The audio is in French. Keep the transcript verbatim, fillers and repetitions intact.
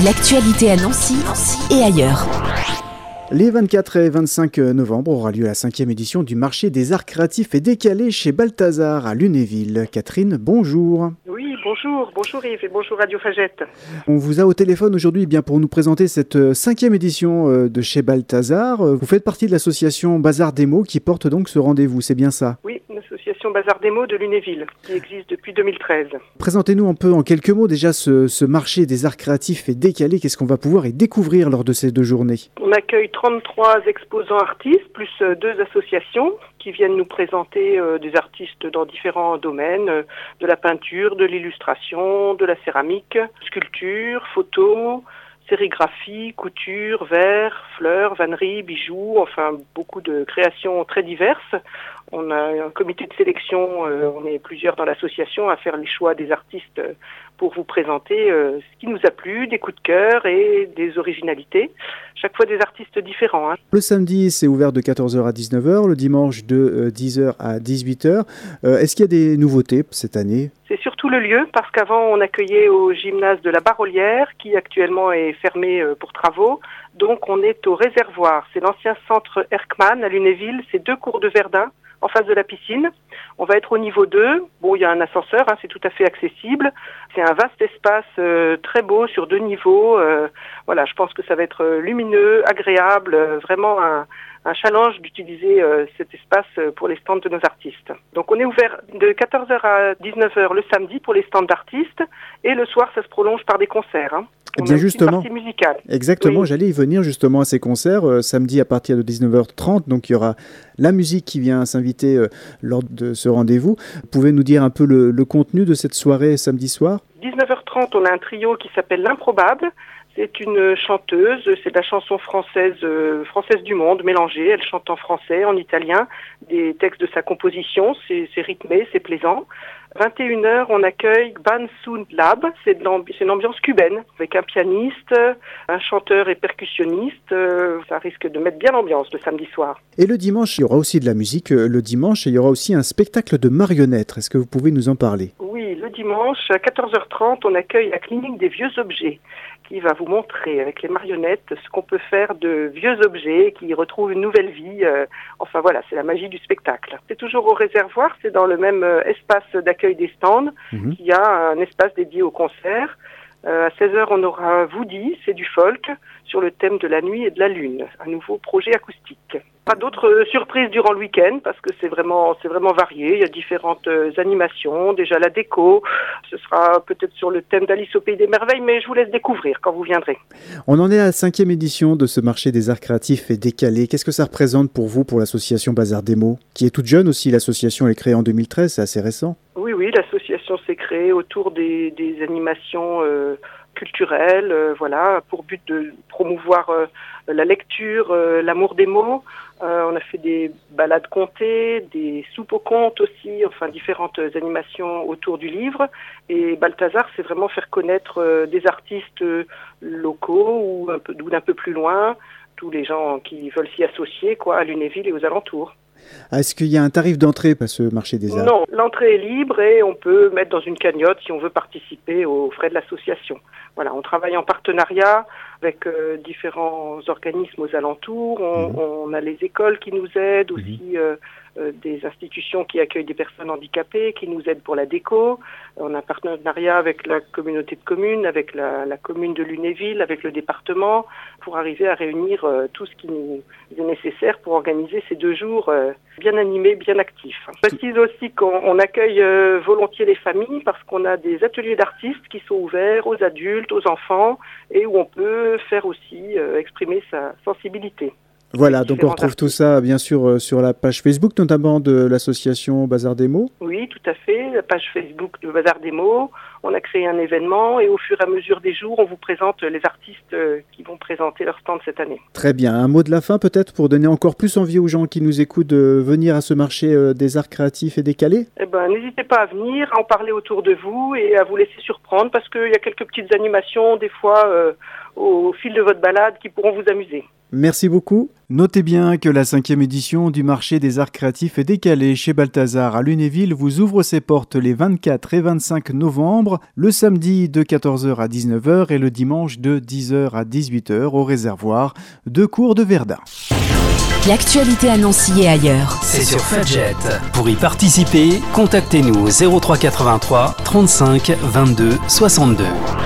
L'actualité à Nancy, Nancy et ailleurs. Les vingt-quatre et vingt-cinq novembre aura lieu la cinquième édition du marché des arts créatifs et décalés chez Balthazar à Lunéville. Catherine, bonjour. Oui, bonjour, bonjour Yves et bonjour Radio Fagette. On vous a au téléphone aujourd'hui eh bien pour nous présenter cette cinquième édition de chez Balthazar. Vous faites partie de l'association Bazar Démo qui porte donc ce rendez-vous, c'est bien ça? Oui, l'association Bazar Démo de Lunéville qui existe depuis deux mille treize. Présentez-nous un peu en quelques mots déjà ce, ce marché des arts créatifs et décalés. Qu'est-ce qu'on va pouvoir y découvrir lors de ces deux journées? On accueille trente-trois exposants artistes plus deux associations qui viennent nous présenter euh, des artistes dans différents domaines, euh, de la peinture, de l'illustration, de la céramique, sculpture, photo, sérigraphie, couture, verre, fleurs, vannerie, bijoux, enfin beaucoup de créations très diverses. On a un comité de sélection, euh, on est plusieurs dans l'association à faire les choix des artistes pour vous présenter euh, ce qui nous a plu, des coups de cœur et des originalités. Chaque fois des artistes différents. Hein. Le samedi, c'est ouvert de quatorze heures à dix-neuf heures, le dimanche de euh, dix heures à dix-huit heures. Euh, est-ce qu'il y a des nouveautés cette année ? C'est surtout le lieu, parce qu'avant on accueillait au gymnase de la Barolière, qui actuellement est fermé euh, pour travaux. Donc on est au réservoir. C'est l'ancien centre Erckmann à Lunéville, c'est deux cours de Verdun en face de la piscine. On va être au niveau deux. Bon, il y a un ascenseur, hein, c'est tout à fait accessible. C'est un vaste espace euh, très beau sur deux niveaux. Euh, voilà, je pense que ça va être lumineux, agréable, euh, vraiment un, un challenge d'utiliser euh, cet espace pour les stands de nos artistes. Donc on est ouvert de quatorze heures à dix-neuf heures le samedi pour les stands d'artistes et le soir ça se prolonge par des concerts. Hein. Eh bien justement, exactement, oui. J'allais y venir justement à ces concerts, euh, samedi à partir de dix-neuf heures trente, donc il y aura la musique qui vient s'inviter euh, lors de ce rendez-vous. Vous pouvez nous dire un peu le, le contenu de cette soirée samedi soir ? dix-neuf heures trente, on a un trio qui s'appelle L'Improbable. C'est une chanteuse, c'est de la chanson française, euh, française du monde, mélangée. Elle chante en français, en italien, des textes de sa composition, c'est, c'est rythmé, c'est plaisant. vingt et une heures, on accueille Ban Sound Lab, c'est, de l'ambi- c'est une ambiance cubaine, avec un pianiste, un chanteur et percussionniste. Euh, ça risque de mettre bien l'ambiance le samedi soir. Et le dimanche, il y aura aussi de la musique, euh, le dimanche, et il y aura aussi un spectacle de marionnettes. Est-ce que vous pouvez nous en parler ? Oui, le dimanche, à quatorze heures trente, on accueille la clinique des vieux objets, qui va vous montrer avec les marionnettes ce qu'on peut faire de vieux objets qui retrouvent une nouvelle vie. Euh, enfin voilà, c'est la magie du spectacle. C'est toujours au réservoir, c'est dans le même euh, espace d'accueil des stands, mmh. Il y a un espace dédié au concert. Euh, à seize heures, on aura Woody, c'est du folk, sur le thème de la nuit et de la lune, un nouveau projet acoustique. Pas d'autres euh, surprises durant le week-end, parce que c'est vraiment, c'est vraiment varié. Il y a différentes euh, animations, déjà la déco. Ce sera peut-être sur le thème d'Alice au Pays des Merveilles, mais je vous laisse découvrir quand vous viendrez. On en est à la cinquième édition de ce marché des arts créatifs et décalés. Qu'est-ce que ça représente pour vous, pour l'association Bazar Démo, qui est toute jeune aussi? L'association est créée en deux mille treize, c'est assez récent. Oui, oui, l'association s'est créée autour des, des animations euh, culturelles, euh, voilà, pour but de promouvoir euh, la lecture, euh, l'amour des mots. Euh, on a fait des balades contées, des soupes aux contes aussi, enfin différentes animations autour du livre. Et Balthazar, c'est vraiment faire connaître euh, des artistes euh, locaux ou un peu, ou d'un peu plus loin, tous les gens qui veulent s'y associer, quoi, à Lunéville et aux alentours. Est-ce qu'il y a un tarif d'entrée à ce marché des arts? Non, l'entrée est libre et on peut mettre dans une cagnotte si on veut participer aux frais de l'association. Voilà, on travaille en partenariat avec euh, différents organismes aux alentours. On, mmh. on a les écoles qui nous aident, aussi mmh. euh, euh, des institutions qui accueillent des personnes handicapées, qui nous aident pour la déco. On a un partenariat avec la communauté de communes, avec la, la commune de Lunéville, avec le département, pour arriver à réunir euh, tout ce qui nous est nécessaire pour organiser ces deux jours euh, bien animés, bien actifs. Je précise aussi qu'on on accueille euh, volontiers les familles parce qu'on a des ateliers d'artistes qui sont ouverts aux adultes, aux enfants, et où on peut faire aussi euh, exprimer sa sensibilité. Voilà, donc on retrouve artistes. Tout ça bien sûr euh, sur la page Facebook, notamment de l'association Bazar Démo. Oui, tout à fait, la page Facebook de Bazar Démo. On a créé un événement et au fur et à mesure des jours, on vous présente les artistes euh, qui vont présenter leur stand cette année. Très bien, un mot de la fin peut-être pour donner encore plus envie aux gens qui nous écoutent de venir à ce marché euh, des arts créatifs et décalés. Eh ben, n'hésitez pas à venir, à en parler autour de vous et à vous laisser surprendre parce qu'il y a quelques petites animations des fois euh, au fil de votre balade qui pourront vous amuser. Merci beaucoup. Notez bien que la cinquième édition du marché des arts créatifs et décalés chez Balthazar à Lunéville vous ouvre ses portes les vingt-quatre et vingt-cinq novembre, le samedi de quatorze heures à dix-neuf heures et le dimanche de dix heures à dix-huit heures au réservoir de Cours de Verdun. L'actualité à Nancy et ailleurs. C'est sur Fadjet. Pour y participer, contactez-nous au zéro trois quatre-vingt-trois trente-cinq vingt-deux soixante-deux.